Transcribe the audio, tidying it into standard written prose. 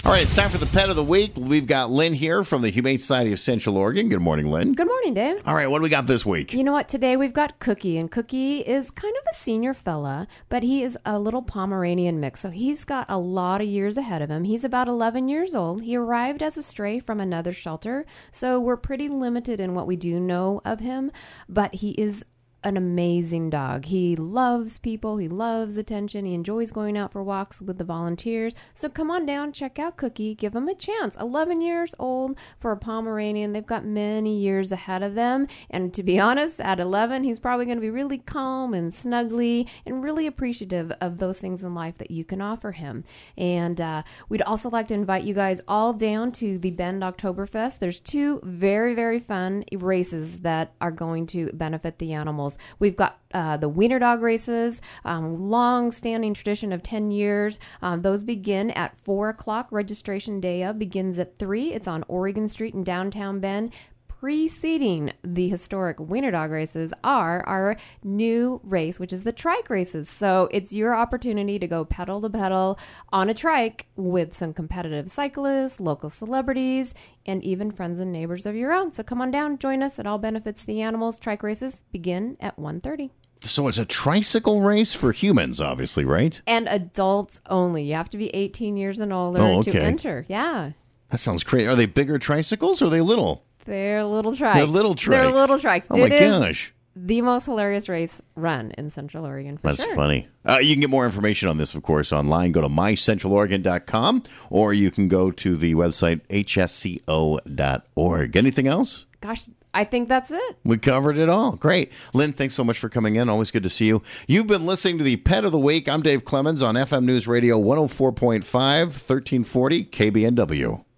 All right, it's time for the Pet of the Week. We've got Lynn here from the Humane Society of Central Oregon. Good morning, Lynn. Good morning, Dave. All right, what do we got this week? You know what? Today we've got Cookie, and Cookie is kind of a senior fella, but he is a little Pomeranian mix, so he's got a lot of years ahead of him. He's about 11 years old. He arrived as a stray from another shelter, so we're pretty limited in what we do know of him, but he is an amazing dog. He loves people. He loves attention. He enjoys going out for walks with the volunteers. So come on down, check out Cookie. Give him a chance. 11 years old for a Pomeranian. They've got many years ahead of them. And to be honest, at 11, he's probably going to be really calm and snuggly and really appreciative of those things in life that you can offer him. And we'd also like to invite you guys all down to the Bend Oktoberfest. There's two very, very fun races that are going to benefit the animals. We've got the Wiener Dog races, long-standing tradition of 10 years. Those begin at 4 o'clock. Registration day of begins at 3. It's on Oregon Street in downtown Bend. Preceding the historic Wiener Dog races are our new race, which is the trike races. So it's your opportunity to go pedal to pedal on a trike with some competitive cyclists, local celebrities, and even friends and neighbors of your own. So come on down, join us. It all benefits the animals. Trike races begin at 1:30. So it's a tricycle race for humans, obviously, right? And adults only. You have to be 18 years and older to enter. Yeah. That sounds crazy. Are they bigger tricycles or are they little? They're little trikes. They're little trikes. They're little trikes. Oh, my gosh. The most hilarious race run in Central Oregon, for That's funny. You can get more information on this, of course, online. Go to mycentraloregon.com, or you can go to the website hsco.org. Anything else? Gosh, I think that's it. We covered it all. Great. Lynn, thanks so much for coming in. Always good to see you. You've been listening to the Pet of the Week. I'm Dave Clemens on FM News Radio 104.5, 1340 KBNW.